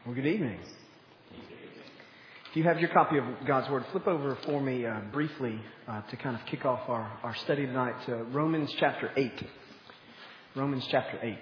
Well, good evening. If you have your copy of God's Word, flip over for me briefly to kind of kick off our study tonight to Romans chapter 8. Romans chapter 8.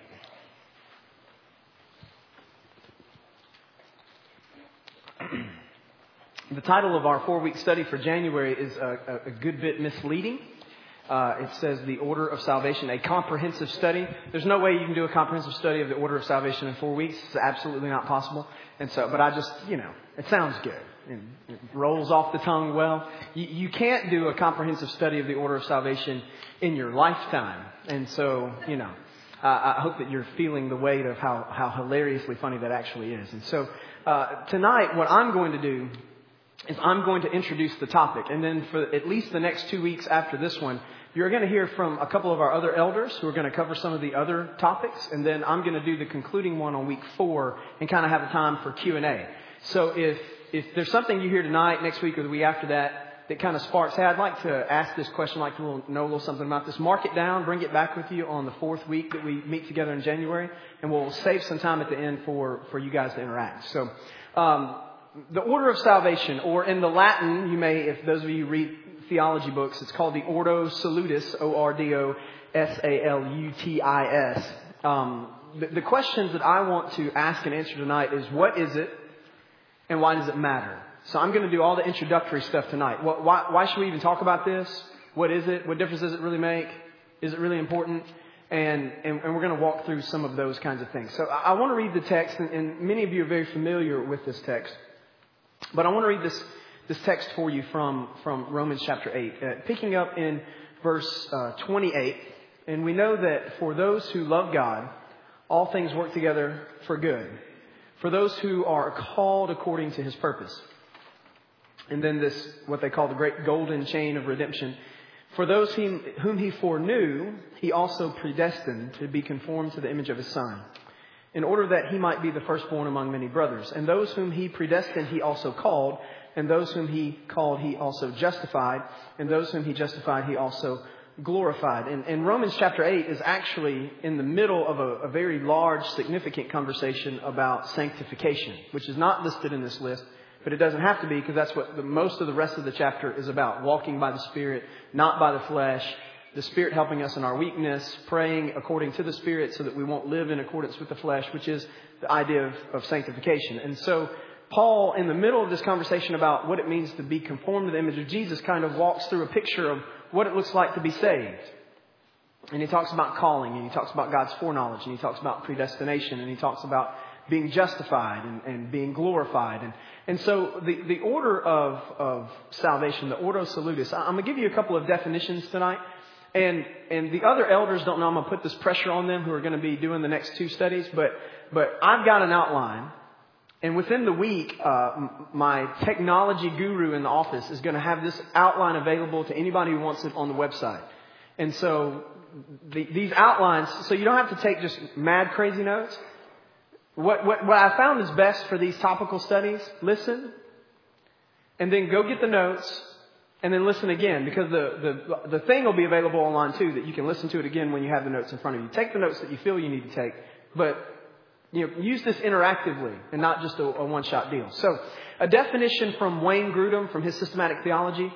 The title of our 4-week study for January is a good bit misleading. It says the order of salvation, a comprehensive study. There's no way you can do a comprehensive study of the order of salvation in 4 weeks. It's absolutely not possible. And so, but I just, it sounds good. And it rolls off the tongue well. You can't do a comprehensive study of the order of salvation in your lifetime. And so, I hope that you're feeling the weight of how hilariously funny that actually is. And so, tonight, what I'm going to do is I'm going to introduce the topic. And then for at least the next 2 weeks after this one, you're going to hear from a couple of our other elders who are going to cover some of the other topics. And then I'm going to do the concluding one on week 4 and kind of have a time for Q&A. So if there's something you hear tonight, next week, or the week after that kind of sparks, hey, I'd like to ask this question, I'd like to know a little something about this, mark it down, bring it back with you on the 4th week that we meet together in January. And we'll save some time at the end for you guys to interact. So, the order of salvation, or in the Latin, you may, if those of you read theology books, it's called the Ordo Salutis, O-R-D-O-S-A-L-U-T-I-S. The questions that I want to ask and answer tonight is, what is it, and why does it matter? So I'm going to do all the introductory stuff tonight. Why should we even talk about this? What is it? What difference does it really make? Is it really important? And we're going to walk through some of those kinds of things. So I want to read the text, and many of you are very familiar with this text. But I want to read this text for you from Romans chapter 8, picking up in verse 28. And we know that for those who love God, all things work together for good. For those who are called according to His purpose. And then this, what they call the great golden chain of redemption. For those whom He foreknew, He also predestined to be conformed to the image of His Son, in order that He might be the firstborn among many brothers. And those whom He predestined, He also called. And those whom He called, He also justified. And those whom He justified, He also glorified. And Romans chapter 8 is actually in the middle of a very large, significant conversation about sanctification, which is not listed in this list. But it doesn't have to be, because that's what most of the rest of the chapter is about. Walking by the Spirit, not by the flesh. The Spirit helping us in our weakness, praying according to the Spirit so that we won't live in accordance with the flesh, which is the idea of sanctification. And so Paul, in the middle of this conversation about what it means to be conformed to the image of Jesus, kind of walks through a picture of what it looks like to be saved. And he talks about calling, and he talks about God's foreknowledge, and he talks about predestination, and he talks about being justified and being glorified. And so the order of salvation, the Ordo Salutis, I'm going to give you a couple of definitions tonight. And the other elders don't know I'm going to put this pressure on them who are going to be doing the next 2 studies. But I've got an outline. And within the week, my technology guru in the office is going to have this outline available to anybody who wants it on the website. And so these outlines, so you don't have to take just mad crazy notes. What I found is best for these topical studies, listen, and then go get the notes. And then listen again, because the thing will be available online too, that you can listen to it again when you have the notes in front of you. Take the notes that you feel you need to take, but use this interactively and not just a one-shot deal. So, a definition from Wayne Grudem from his systematic theology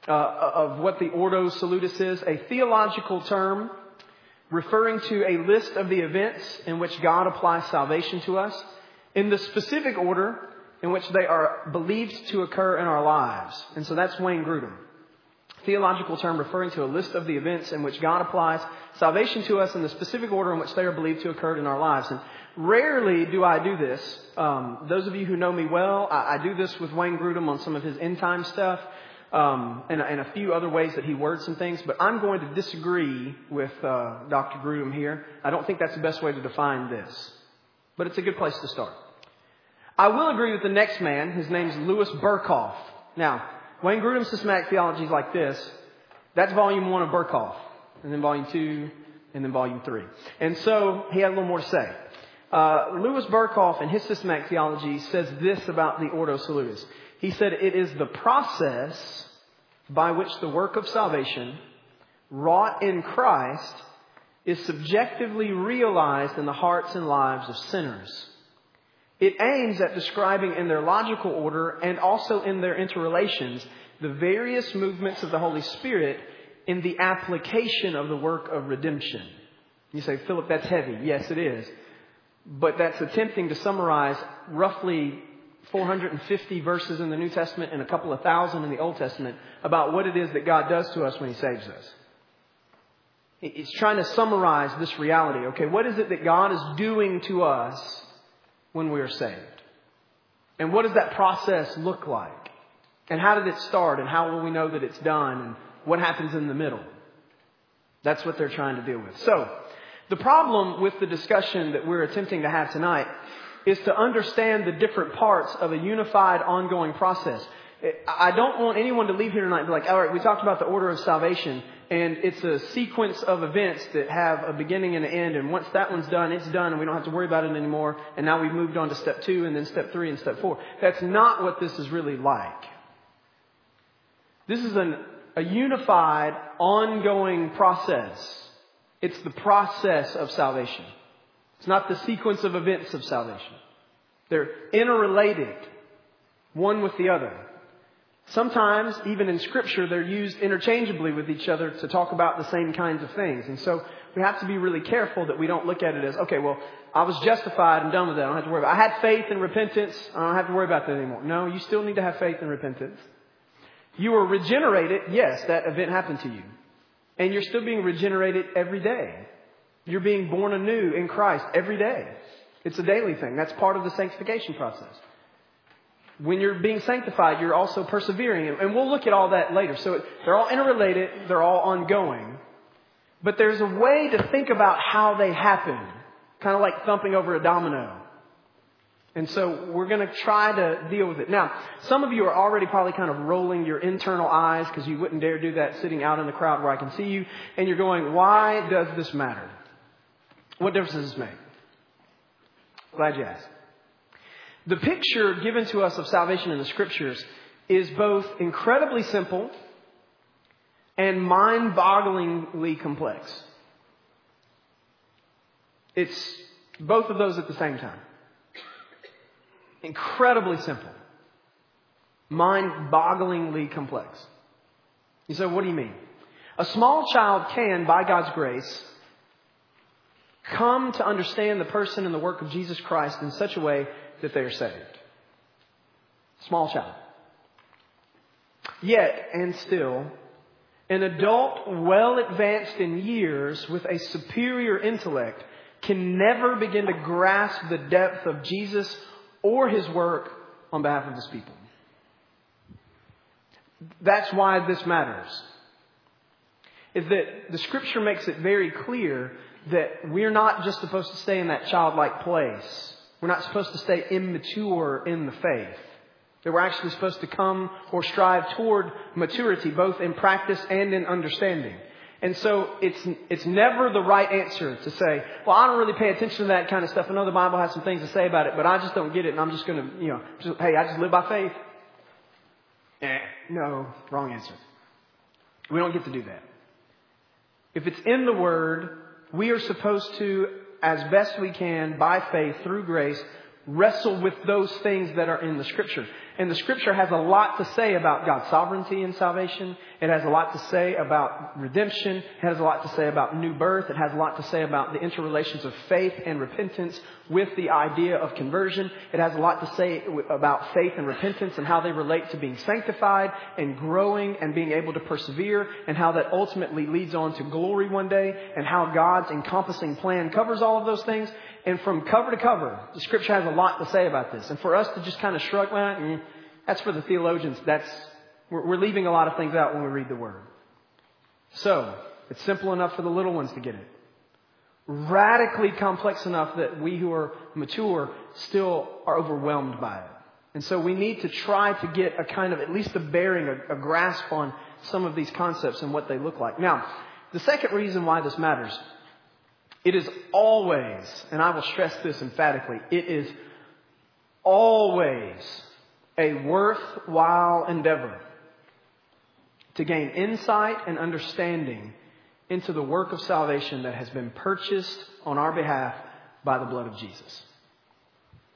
of what the Ordo Salutis is: a theological term referring to a list of the events in which God applies salvation to us in the specific order in which they are believed to occur in our lives. And so that's Wayne Grudem. Theological term referring to a list of the events in which God applies salvation to us in the specific order in which they are believed to occur in our lives. And rarely do I do this. Those of you who know me well, I do this with Wayne Grudem on some of his end time stuff, and a few other ways that he words some things. But I'm going to disagree with Dr. Grudem here. I don't think that's the best way to define this. But it's a good place to start. I will agree with the next man. His name's Louis Berkhof. Now, Wayne Grudem's systematic theology is like this. That's volume 1 of Berkhof. And then volume 2. And then volume 3. And so he had a little more to say. Louis Berkhof in his systematic theology says this about the Ordo Salutis. He said it is the process by which the work of salvation wrought in Christ is subjectively realized in the hearts and lives of sinners. It aims at describing in their logical order and also in their interrelations the various movements of the Holy Spirit in the application of the work of redemption. You say, Philip, that's heavy. Yes, it is. But that's attempting to summarize roughly 450 verses in the New Testament and a couple of thousand in the Old Testament about what it is that God does to us when He saves us. It's trying to summarize this reality. Okay, what is it that God is doing to us when we are saved? And what does that process look like? And how did it start? And how will we know that it's done? And what happens in the middle? That's what they're trying to deal with. So, the problem with the discussion that we're attempting to have tonight is to understand the different parts of a unified, ongoing process. I don't want anyone to leave here tonight and be like, all right, we talked about the order of salvation, and it's a sequence of events that have a beginning and an end, and once that one's done, it's done, and we don't have to worry about it anymore, and now we've moved on to step 2, and then step 3, and step 4. That's not what this is really like. This is a unified, ongoing process. It's the process of salvation. It's not the sequence of events of salvation. They're interrelated, one with the other. Sometimes, even in Scripture, they're used interchangeably with each other to talk about the same kinds of things. And so we have to be really careful that we don't look at it as, okay, well, I was justified and done with that. I don't have to worry about it. I had faith and repentance. I don't have to worry about that anymore. No, you still need to have faith and repentance. You were regenerated. Yes, that event happened to you. And you're still being regenerated every day. You're being born anew in Christ every day. It's a daily thing. That's part of the sanctification process. When you're being sanctified, you're also persevering. And we'll look at all that later. So they're all interrelated. They're all ongoing. But there's a way to think about how they happen. Kind of like thumping over a domino. And so we're going to try to deal with it. Now, some of you are already probably kind of rolling your internal eyes because you wouldn't dare do that sitting out in the crowd where I can see you. And you're going, why does this matter? What difference does this make? Glad you asked. The picture given to us of salvation in the Scriptures is both incredibly simple and mind-bogglingly complex. It's both of those at the same time. Incredibly simple. Mind-bogglingly complex. You say, what do you mean? A small child can, by God's grace, come to understand the person and the work of Jesus Christ in such a way that they are saved. Small child. Yet, and still, an adult well advanced in years with a superior intellect can never begin to grasp the depth of Jesus or His work on behalf of His people. That's why this matters. Is that the Scripture makes it very clear that we're not just supposed to stay in that childlike place. We're not supposed to stay immature in the faith. That we're actually supposed to come or strive toward maturity, both in practice and in understanding. And so it's never the right answer to say, well, I don't really pay attention to that kind of stuff. I know the Bible has some things to say about it, but I just don't get it. And I'm just going to, hey, I just live by faith. No, wrong answer. We don't get to do that. If it's in the Word, we are supposed to, as best we can, by faith, through grace, wrestle with those things that are in the Scripture. And the Scripture has a lot to say about God's sovereignty in salvation. It has a lot to say about redemption. It has a lot to say about new birth. It has a lot to say about the interrelations of faith and repentance with the idea of conversion. It has a lot to say about faith and repentance and how they relate to being sanctified and growing and being able to persevere, and how that ultimately leads on to glory one day, and how God's encompassing plan covers all of those things. And from cover to cover, the Scripture has a lot to say about this. And for us to just kind of shrug, well, that's for the theologians. We're leaving a lot of things out when we read the Word. So, it's simple enough for the little ones to get it. Radically complex enough that we who are mature still are overwhelmed by it. And so we need to try to get a kind of, at least a bearing, a grasp on some of these concepts and what they look like. Now, the second reason why this matters, it is always, and I will stress this emphatically, it is always a worthwhile endeavor to gain insight and understanding into the work of salvation that has been purchased on our behalf by the blood of Jesus.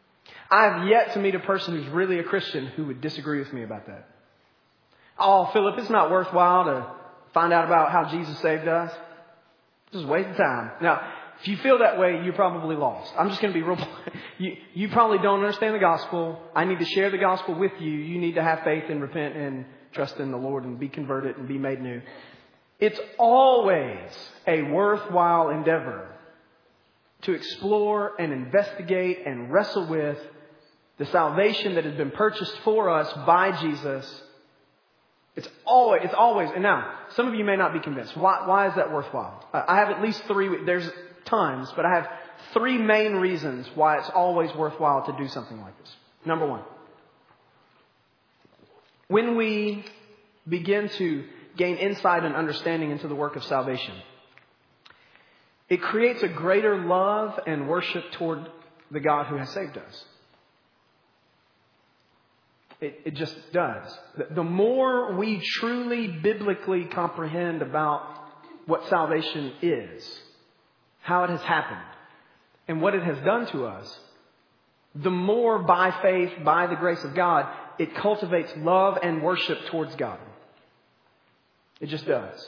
I have yet to meet a person who's really a Christian who would disagree with me about that. Oh, Philip, it's not worthwhile to find out about how Jesus saved us. Just waste of time. Now, if you feel that way, you're probably lost. I'm just going to be real. You probably don't understand the gospel. I need to share the gospel with you. You need to have faith and repent and trust in the Lord and be converted and be made new. It's always a worthwhile endeavor to explore and investigate and wrestle with the salvation that has been purchased for us by Jesus. It's always, and now, some of you may not be convinced. Why is that worthwhile? I have at least three, there's tons, but I have three main reasons why it's always worthwhile to do something like this. Number one, when we begin to gain insight and understanding into the work of salvation, it creates a greater love and worship toward the God who has saved us. It just does. The more we truly biblically comprehend about what salvation is, how it has happened, and what it has done to us, the more by faith, by the grace of God, it cultivates love and worship towards God. It just does.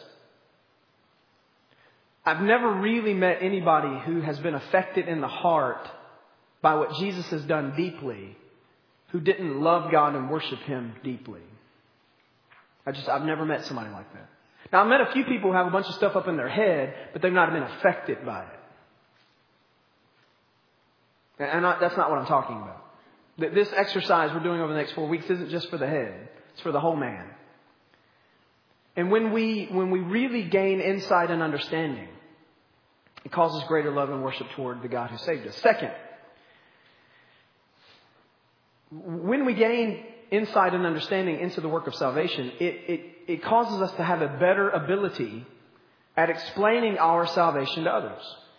I've never really met anybody who has been affected in the heart by what Jesus has done deeply, who didn't love God and worship Him deeply. I've never met somebody like that. Now, I've met a few people who have a bunch of stuff up in their head, but they've not been affected by it. And that's not what I'm talking about. This exercise we're doing over the next 4 weeks isn't just for the head. It's for the whole man. And when we really gain insight and understanding, it causes greater love and worship toward the God who saved us. Second, when we gain insight and understanding into the work of salvation, it causes us to have a better ability at explaining our salvation to others.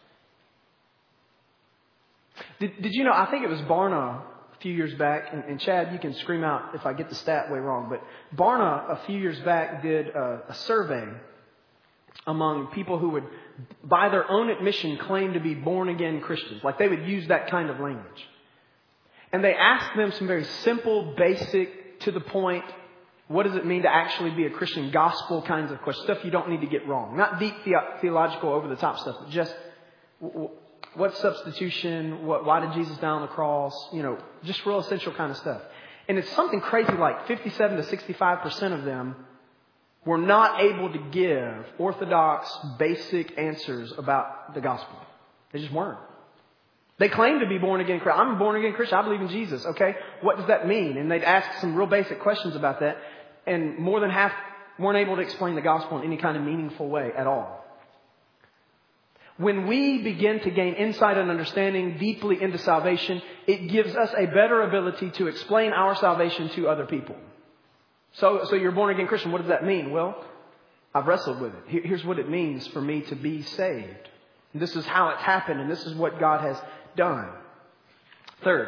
Did you know, I think it was Barna a few years back, and Chad, you can scream out if I get the stat way wrong, but Barna a few years back did a survey among people who would, by their own admission, claim to be born-again Christians. Like they would use that kind of language. And they asked them some very simple, basic, to the point, what does it mean to actually be a Christian, gospel kinds of questions. Stuff you don't need to get wrong. Not deep theological, over-the-top stuff, but just what's substitution? Why did Jesus die on the cross? Just real essential kind of stuff. And it's something crazy like 57 to 65% of them were not able to give orthodox, basic answers about the gospel. They just weren't. They claim to be born again Christian. I'm a born again Christian. I believe in Jesus. Okay, what does that mean? And they'd ask some real basic questions about that. And more than half weren't able to explain the gospel in any kind of meaningful way at all. When we begin to gain insight and understanding deeply into salvation, it gives us a better ability to explain our salvation to other people. So you're a born again Christian. What does that mean? Well, I've wrestled with it. Here's what it means for me to be saved. And this is how it's happened, and this is what God has done. Third,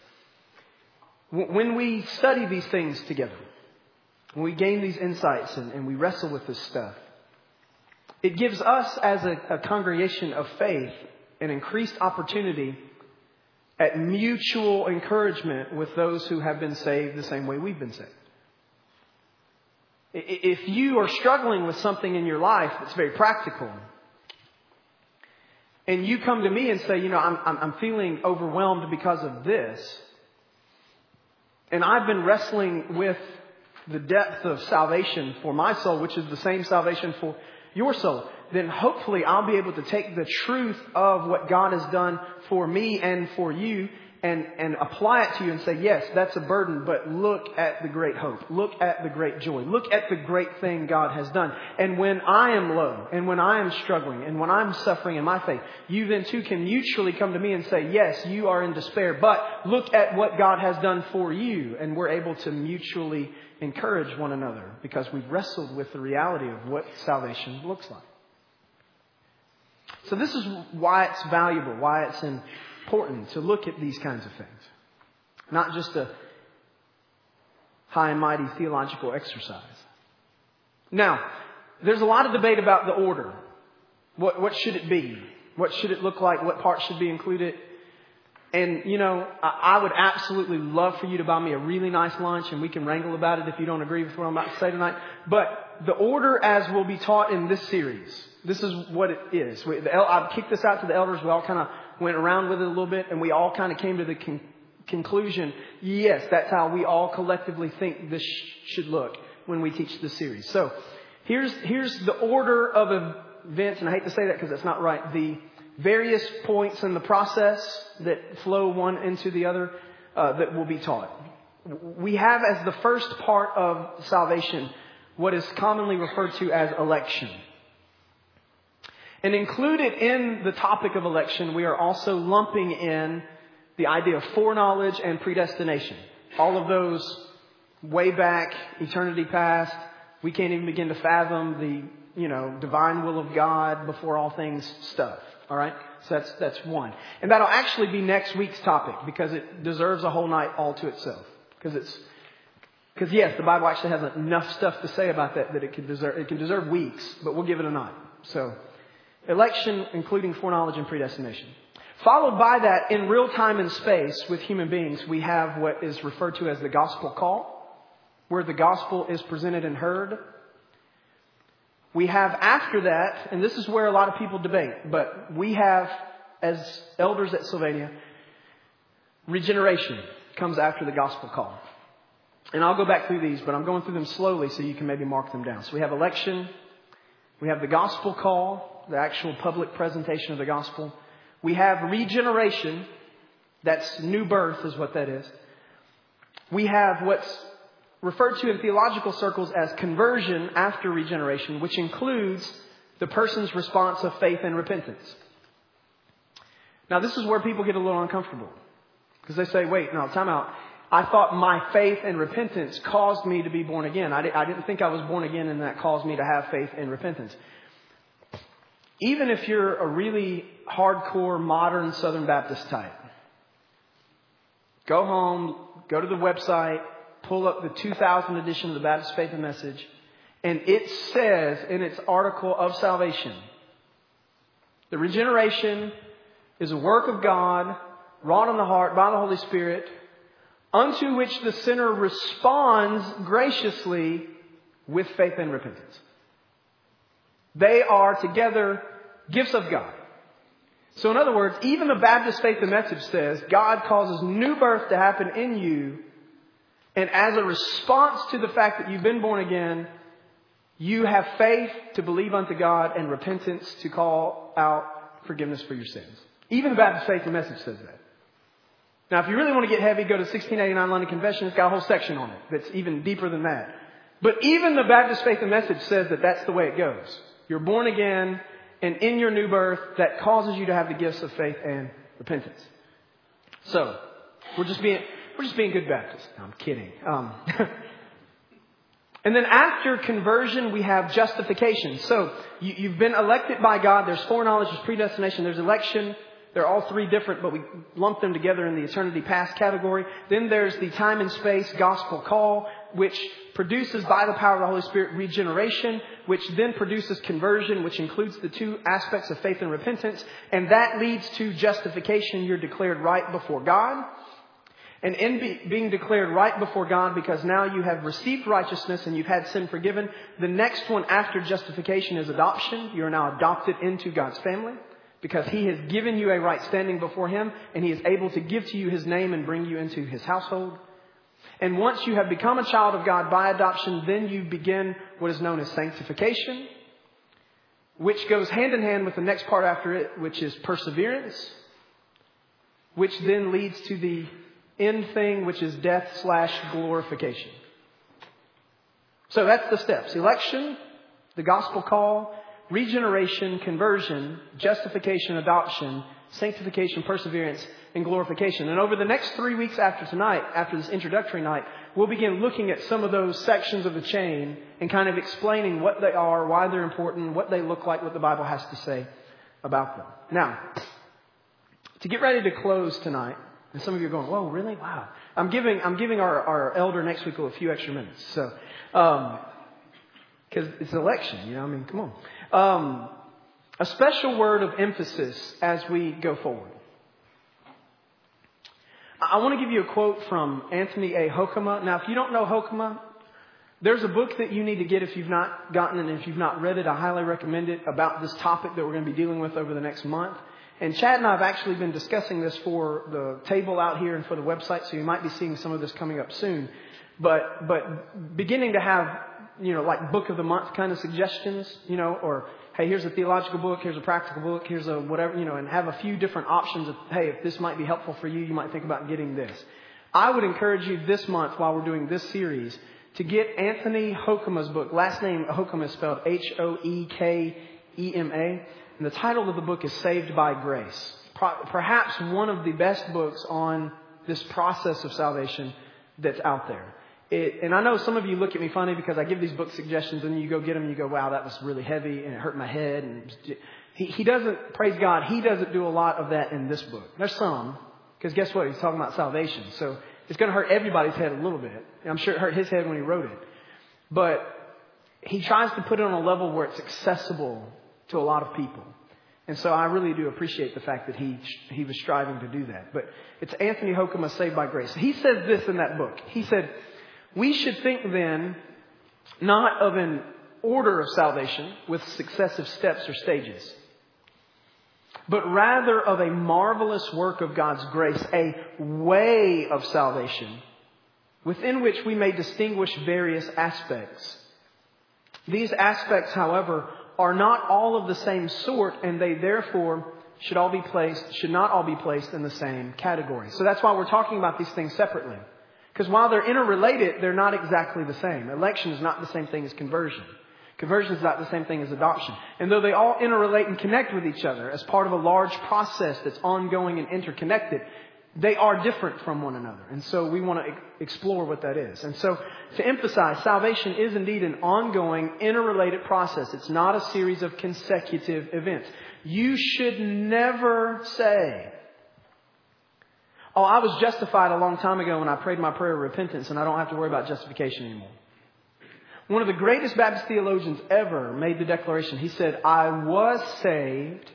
when we study these things together, when we gain these insights and we wrestle with this stuff, it gives us as a congregation of faith an increased opportunity at mutual encouragement with those who have been saved the same way we've been saved. If you are struggling with something in your life that's very practical, and you come to me and say, I'm feeling overwhelmed because of this, and I've been wrestling with the depth of salvation for my soul, which is the same salvation for your soul, then hopefully I'll be able to take the truth of what God has done for me and for you and apply it to you and say, yes, that's a burden, but look at the great hope. Look at the great joy. Look at the great thing God has done. And when I am low and when I am struggling and when I'm suffering in my faith, you then too can mutually come to me and say, yes, you are in despair, but look at what God has done for you. And we're able to mutually encourage one another because we've wrestled with the reality of what salvation looks like. So this is why it's valuable, why it's important to look at these kinds of things. Not just a high and mighty theological exercise. Now, there's a lot of debate about the order. What should it be? What should it look like? What parts should be included? And, you know, I would absolutely love for you to buy me a really nice lunch, and we can wrangle about it if you don't agree with what I'm about to say tonight. But the order as will be taught in this series, this is what it is. I kicked this out to the elders. We all kind of went around with it a little bit, and we all kind of came to the conclusion, yes, that's how we all collectively think this should look when we teach this series. So here's the order of events, and I hate to say that because that's not right. The various points in the process that flow one into the other that will be taught. We have as the first part of salvation what is commonly referred to as election. And included in the topic of election, we are also lumping in the idea of foreknowledge and predestination. All of those way back, eternity past, we can't even begin to fathom the, divine will of God before all things stuff. All right? So that's one. And that'll actually be next week's topic because it deserves a whole night all to itself. Because yes, the Bible actually has enough stuff to say about that it can deserve weeks, but we'll give it a night. So, election, including foreknowledge and predestination. Followed by that, in real time and space with human beings, we have what is referred to as the gospel call, where the gospel is presented and heard. We have after that, and this is where a lot of people debate, but we have, as elders at Sylvania, regeneration comes after the gospel call. And I'll go back through these, but I'm going through them slowly so you can maybe mark them down. So we have election, we have the gospel call, the actual public presentation of the gospel. We have regeneration, that's new birth is what that is. We have what's referred to in theological circles as conversion after regeneration, which includes the person's response of faith and repentance. Now, this is where people get a little uncomfortable because they say, wait, no, time out. I thought my faith and repentance caused me to be born again. I didn't think I was born again and that caused me to have faith and repentance. Even if you're a really hardcore modern Southern Baptist type, go home, go to the website, pull up the 2000 edition of the Baptist Faith and Message, and it says in its article of salvation, the regeneration is a work of God wrought on the heart by the Holy Spirit, unto which the sinner responds graciously with faith and repentance. They are together gifts of God. So in other words, even the Baptist Faith and Message says God causes new birth to happen in you. And as a response to the fact that you've been born again, you have faith to believe unto God and repentance to call out forgiveness for your sins. Even the Baptist Faith and Message says that. Now, if you really want to get heavy, go to 1689 London Confession. It's got a whole section on it that's even deeper than that. But even the Baptist Faith and Message says that that's the way it goes. You're born again, and in your new birth, that causes you to have the gifts of faith and repentance. So, we're just being good Baptists. No, I'm kidding. And then after conversion, we have justification. So, you've been elected by God. There's foreknowledge, there's predestination, there's election. They're all three different, but we lump them together in the eternity past category. Then there's the time and space gospel call, which produces by the power of the Holy Spirit regeneration, which then produces conversion, which includes the two aspects of faith and repentance. And that leads to justification. You're declared right before God. And in being declared right before God, because now you have received righteousness and you've had sin forgiven, the next one after justification is adoption. You are now adopted into God's family because He has given you a right standing before Him, and He is able to give to you His name and bring you into His household. And once you have become a child of God by adoption, then you begin what is known as sanctification, which goes hand in hand with the next part after it, which is perseverance, which then leads to the end thing, which is death/glorification. So that's the steps. Election, the gospel call, regeneration, conversion, justification, adoption, sanctification, perseverance, and glorification. And over the next 3 weeks after tonight, after this introductory night, we'll begin looking at some of those sections of the chain and kind of explaining what they are, why they're important, what they look like, what the Bible has to say about them. Now, to get ready to close tonight, and some of you are going, whoa, really? Wow. I'm giving our elder next week a few extra minutes. So, because it's election, come on. A special word of emphasis as we go forward. I want to give you a quote from Anthony A. Hoekema. Now, if you don't know Hoekema, there's a book that you need to get if you've not gotten it, and if you've not read it, I highly recommend it, about this topic that we're going to be dealing with over the next month. And Chad and I have actually been discussing this for the table out here and for the website, so you might be seeing some of this coming up soon. But beginning to have, like book of the month kind of suggestions, or hey, here's a theological book, here's a practical book, here's a whatever, and have a few different options of, hey, if this might be helpful for you, you might think about getting this. I would encourage you this month, while we're doing this series, to get Anthony Hoekema's book. Last name Hoekema is spelled Hoekema. And the title of the book is Saved by Grace. Perhaps one of the best books on this process of salvation that's out there. And I know some of you look at me funny because I give these book suggestions and you go get them and you go, wow, that was really heavy and it hurt my head. And he doesn't, praise God, he doesn't do a lot of that in this book. There's some, because guess what? He's talking about salvation. So it's going to hurt everybody's head a little bit. And I'm sure it hurt his head when he wrote it. But he tries to put it on a level where it's accessible to a lot of people. And so I really do appreciate the fact that he was striving to do that. But it's Anthony Hoekema, Saved by Grace. He says this in that book. He said, we should think then not of an order of salvation with successive steps or stages, but rather of a marvelous work of God's grace, a way of salvation within which we may distinguish various aspects. These aspects, however, are not all of the same sort, and they therefore should not all be placed in the same category. So that's why we're talking about these things separately. Because while they're interrelated, they're not exactly the same. Election is not the same thing as conversion. Conversion is not the same thing as adoption. And though they all interrelate and connect with each other as part of a large process that's ongoing and interconnected, they are different from one another. And so we want to explore what that is. And so to emphasize, salvation is indeed an ongoing, interrelated process. It's not a series of consecutive events. You should never say, oh, I was justified a long time ago when I prayed my prayer of repentance and I don't have to worry about justification anymore. One of the greatest Baptist theologians ever made the declaration. He said, I was saved,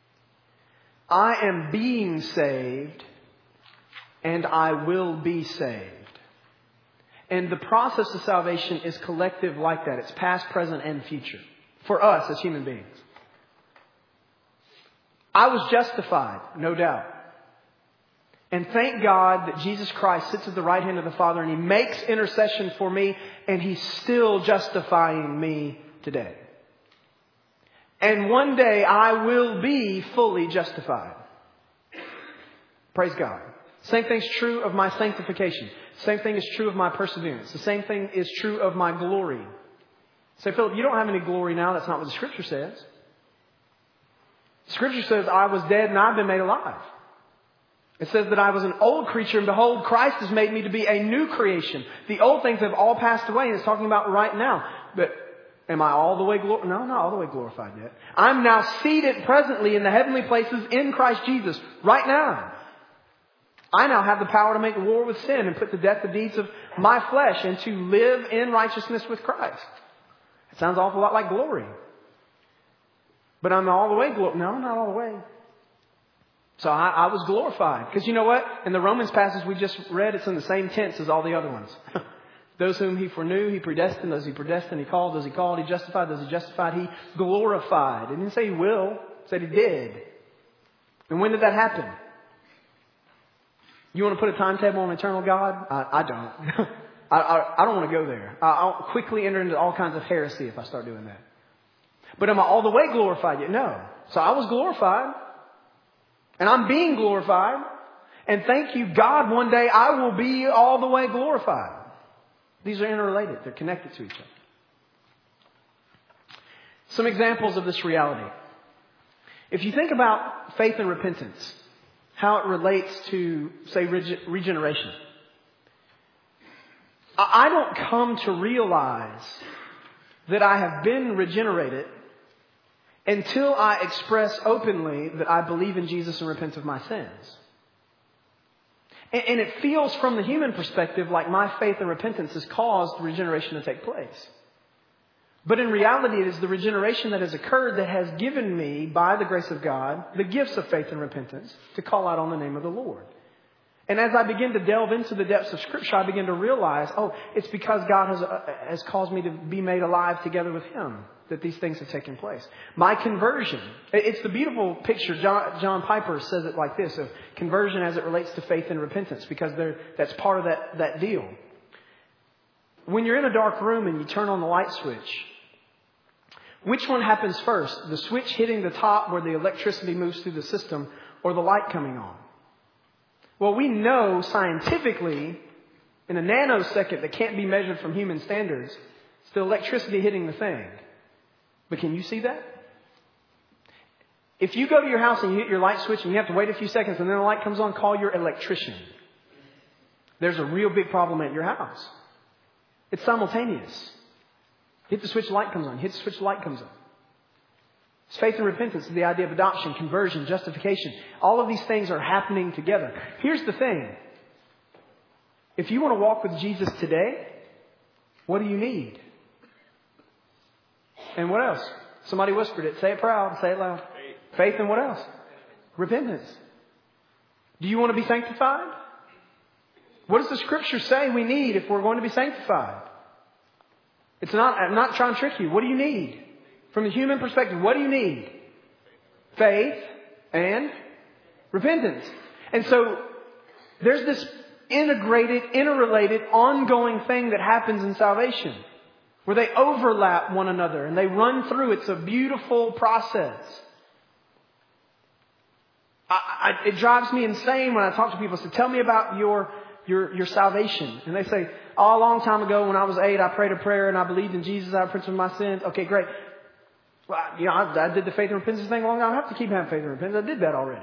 I am being saved, and I will be saved. And the process of salvation is collective like that. It's past, present, and future for us as human beings. I was justified, no doubt. And thank God that Jesus Christ sits at the right hand of the Father and He makes intercession for me, and He's still justifying me today. And one day I will be fully justified. Praise God. Same thing's true of my sanctification. Same thing is true of my perseverance. The same thing is true of my glory. Say, Philip, you don't have any glory now. That's not what the Scripture says. Scripture says I was dead and I've been made alive. It says that I was an old creature, and behold, Christ has made me to be a new creation. The old things have all passed away, and it's talking about right now. But am I all the way glorified? No, not all the way glorified yet. I'm now seated presently in the heavenly places in Christ Jesus right now. I now have the power to make war with sin and put to death the deeds of my flesh and to live in righteousness with Christ. It sounds an awful lot like glory. But I'm all the way No, I'm not all the way. So I was glorified. Because you know what? In the Romans passage we just read, it's in the same tense as all the other ones. Those whom He foreknew, He predestined. Those He predestined, He called. Those He called, He justified. Those He justified, He glorified. It didn't say He will. It said He did. And when did that happen? You want to put a timetable on eternal God? I don't. I don't want to go there. I'll quickly enter into all kinds of heresy if I start doing that. But am I all the way glorified yet? No. So I was glorified. And I'm being glorified. And thank you, God, one day I will be all the way glorified. These are interrelated. They're connected to each other. Some examples of this reality. If you think about faith and repentance, how it relates to, say, regeneration. I don't come to realize that I have been regenerated until I express openly that I believe in Jesus and repent of my sins. And it feels from the human perspective like my faith and repentance has caused regeneration to take place. But in reality, it is the regeneration that has occurred that has given me, by the grace of God, the gifts of faith and repentance to call out on the name of the Lord. And as I begin to delve into the depths of Scripture, I begin to realize, it's because God has caused me to be made alive together with Him that these things have taken place. My conversion, it's the beautiful picture. John Piper says it like this, of conversion as it relates to faith and repentance, because that's part of that deal. When you're in a dark room and you turn on the light switch, which one happens first? The switch hitting the top where the electricity moves through the system, or the light coming on? Well, we know scientifically, in a nanosecond that can't be measured from human standards, it's the electricity hitting the thing. But can you see that? If you go to your house and you hit your light switch and you have to wait a few seconds and then the light comes on, call your electrician. There's a real big problem at your house. It's simultaneous. Hit the switch, light comes on. Hit the switch, light comes on. It's faith and repentance, the idea of adoption, conversion, justification. All of these things are happening together. Here's the thing. If you want to walk with Jesus today, what do you need? And what else? Somebody whispered it. Say it proud. Say it loud. Faith and what else? Repentance. Do you want to be sanctified? What does the Scripture say we need if we're going to be sanctified? I'm not trying to trick you. What do you need? From the human perspective, what do you need? Faith and repentance. And so there's this integrated, interrelated, ongoing thing that happens in salvation, where they overlap one another and they run through. It's a beautiful process. It drives me insane when I talk to people. So tell me about your salvation. And they say, a long time ago when I was 8, I prayed a prayer and I believed in Jesus. I repented of my sins. Okay, great. Well, I did the faith and repentance thing long. I don't have to keep having faith and repentance. I did that already.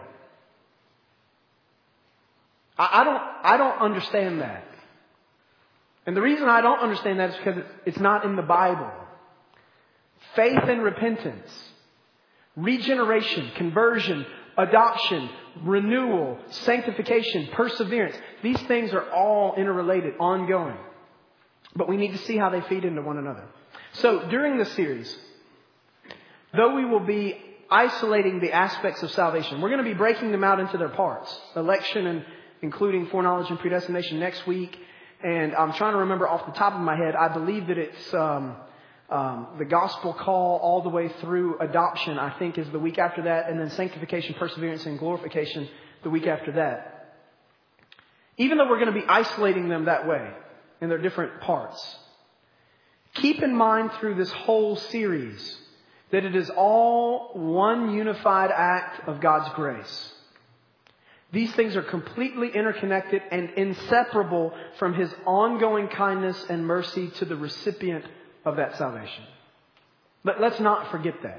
I don't understand that. And the reason I don't understand that is because it's not in the Bible. Faith and repentance, regeneration, conversion, adoption, renewal, sanctification, perseverance. These things are all interrelated, ongoing. But we need to see how they feed into one another. So during this series, though we will be isolating the aspects of salvation, we're going to be breaking them out into their parts. Election and including foreknowledge and predestination next week. And I'm trying to remember off the top of my head, I believe that it's the gospel call all the way through adoption, I think, is the week after that. And then sanctification, perseverance, and glorification the week after that. Even though we're going to be isolating them that way in their different parts, keep in mind through this whole series that it is all one unified act of God's grace. These things are completely interconnected and inseparable from His ongoing kindness and mercy to the recipient of that salvation. But let's not forget that.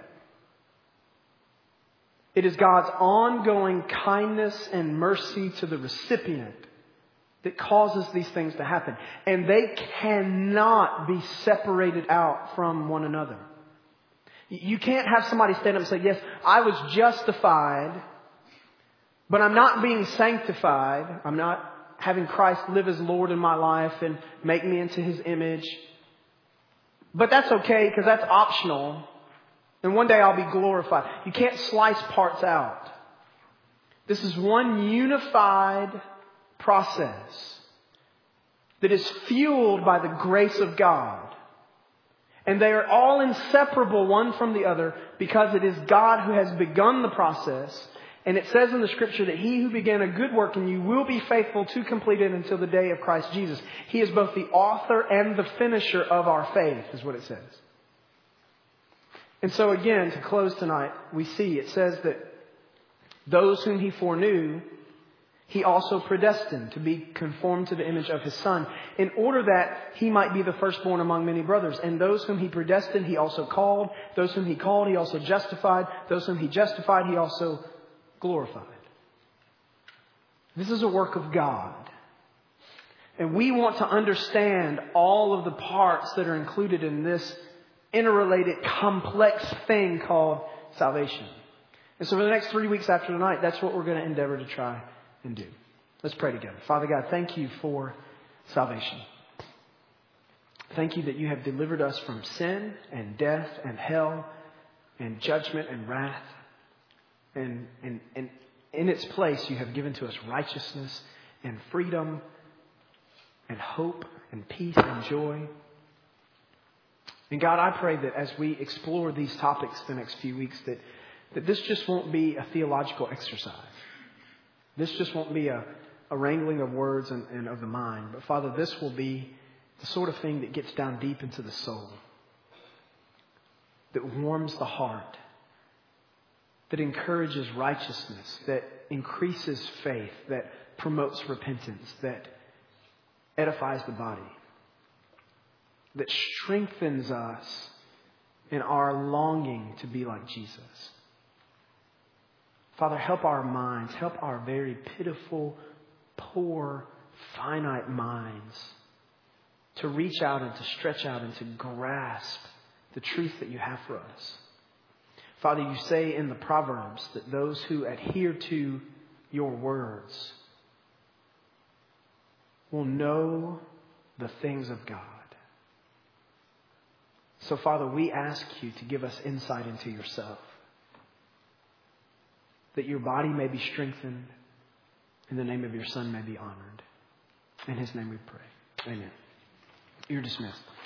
It is God's ongoing kindness and mercy to the recipient that causes these things to happen. And they cannot be separated out from one another. You can't have somebody stand up and say, yes, I was justified, but I'm not being sanctified. I'm not having Christ live as Lord in my life and make me into His image. But that's okay because that's optional. And one day I'll be glorified. You can't slice parts out. This is one unified process that is fueled by the grace of God. And they are all inseparable one from the other because it is God who has begun the process. And it says in the Scripture that He who began a good work in you will be faithful to complete it until the day of Christ Jesus. He is both the author and the finisher of our faith, is what it says. And so again, to close tonight, we see it says that those whom He foreknew, He also predestined to be conformed to the image of His Son, in order that He might be the firstborn among many brothers. And those whom He predestined, He also called. Those whom He called, He also justified. Those whom He justified, He also glorified. This is a work of God. And we want to understand all of the parts that are included in this interrelated, complex thing called salvation. And so for the next 3 weeks after tonight, that's what we're going to endeavor to try and do. Let's pray together. Father God, thank You for salvation. Thank You that You have delivered us from sin and death and hell and judgment and wrath. And in its place, You have given to us righteousness and freedom and hope and peace and joy. And God, I pray that as we explore these topics the next few weeks, that this just won't be a theological exercise. This just won't be a wrangling of words and of the mind. But Father, this will be the sort of thing that gets down deep into the soul, that warms the heart, that encourages righteousness, that increases faith, that promotes repentance, that edifies the body, that strengthens us in our longing to be like Jesus. Father, help our minds, help our very pitiful, poor, finite minds to reach out and to stretch out and to grasp the truth that you have for us. Father, you say in the Proverbs that those who adhere to your words will know the things of God. So, Father, we ask you to give us insight into yourself, that your body may be strengthened and the name of your Son may be honored. In his name we pray. Amen. You're dismissed.